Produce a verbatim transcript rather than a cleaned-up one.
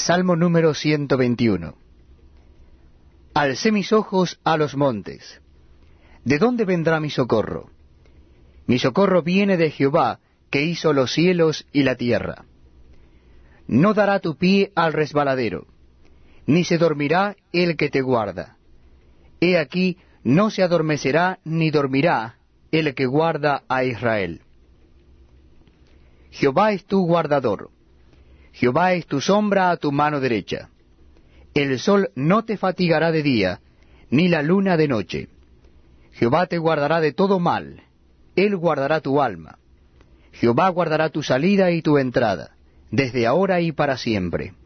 Salmo número ciento veintiuno. Alcé mis ojos a los montes. ¿De dónde vendrá mi socorro? Mi socorro viene de Jehová, que hizo los cielos y la tierra. No dará tu pie al resbaladero, ni se dormirá el que te guarda. He aquí, no se adormecerá ni dormirá el que guarda a Israel. Jehová es tu guardador. Jehová es tu sombra a tu mano derecha. El sol no te fatigará de día, ni la luna de noche. Jehová te guardará de todo mal. Él guardará tu alma. Jehová guardará tu salida y tu entrada, desde ahora y para siempre.